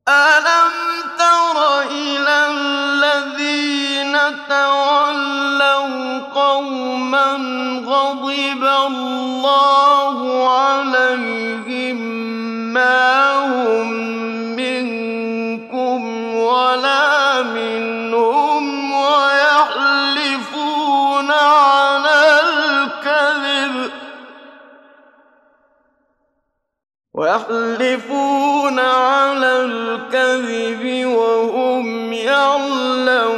أَلَمْ تَرَ إِلَى الَّذِينَ تَوَلَّوْا قَوْمًا غَضِبَ اللَّهُ عَلَيْهِم مَّا هُم مِّنكُمْ وَلَا مِنْهُمْ وَيَحْلِفُونَ عَلَى الْكَذِبِ وَهُمْ يَعْلَمُونَ